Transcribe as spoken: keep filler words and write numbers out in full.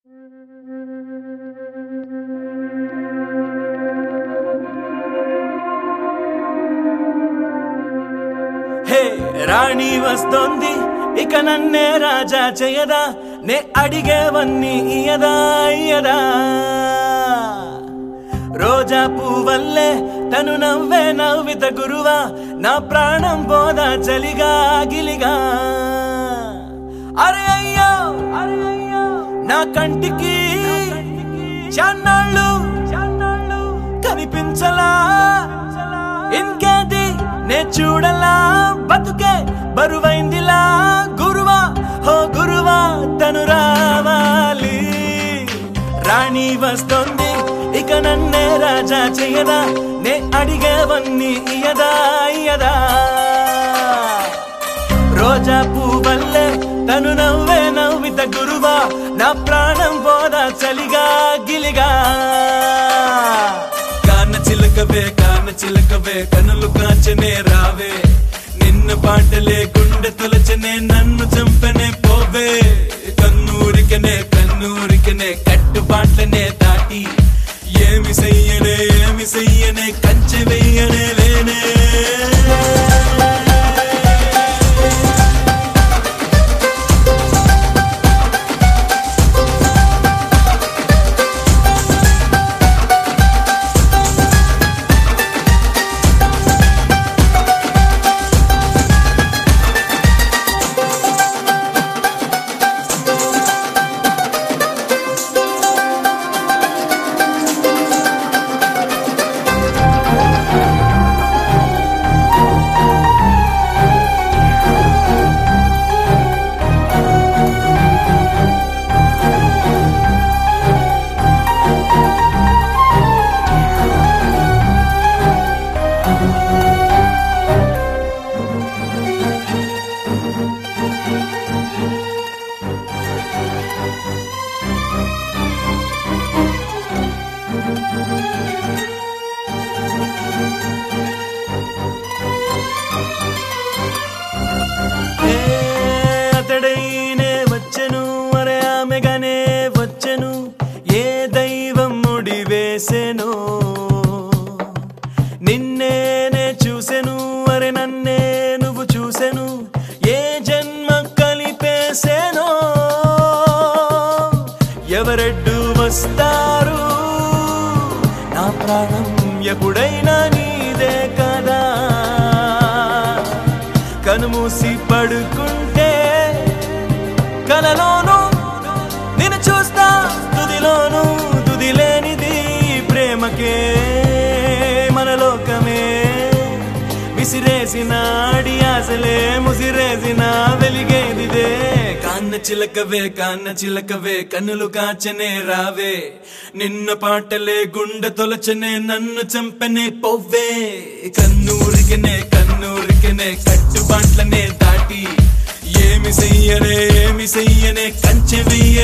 హే రాణి వస్తోంది ఇక నన్నే రాజా చేయదా నే అడిగేవన్నీ ఇయదా ఇయదా రోజా పువ్వల్లే తను నవ్వే నవ్విత గురువా నా ప్రాణం పోదా చలిగా గిలిగా అరే అయ్యో అరే అయ్యో నా కంటికి చాన్నాళ్ళు కనిపించలా ఇంకేది నే చూడలా బతుకే బరువైందిలా గురువా హో గురువా తను రావాలి రాణి వస్తోంది ఇక నన్నే రాజా చేయదా నే అడిగేవన్నీ ఇయదా ఇయదా రోజా పువ్వల్లే తను నవ్వే నవ్విత గురువా నా ప్రాణం పోదా చలిగా గిలిగా కాన చిలకవే కాన చిలకవే కనులు కాచనే రావే నిన్ను పాటలే గుండె తొలచనే నన్ను చంపనే పోవే కన్నూరికనే కన్నూరికనే కట్టుబాట్లనే దాటి ఏమి చెయ్యనే ఏమి చెయ్యనే కంచె వెయ్యనే లేనే అతడైనే వచ్చెను అరే ఆమెగానే వచ్చెను ఏ దైవం ముడి వేసెను నిన్నేనే చూసెను అరే నన్నే నువ్వు చూసెను ఏ జన్మ కలిపేసెనో ఎవరెడ్డు వస్తారు నా ప్రాణం ఎప్పుడైనా నీదే కదా కనుమూసి పడుకుంటే కలలోను నిన్ను చూస్తా తుదిలోను తుదిలేనిది ప్రేమకే మన లోకమే విసిరేసిన ఆడియాసలే ముసిరేసిన వెలిగేదిదే కాన్న చిలకవే కాన్న చిలకవే కన్నులు కాచనే రావే నిన్న పాటలే గుండె తొలచనే నన్ను చంపనే పోవే కన్నూరికనే కన్నూరికనే కట్టుబాట్లనే దాటి ఏమి చెయ్యనే ఏమి చెయ్యనే కంచె వెయ్య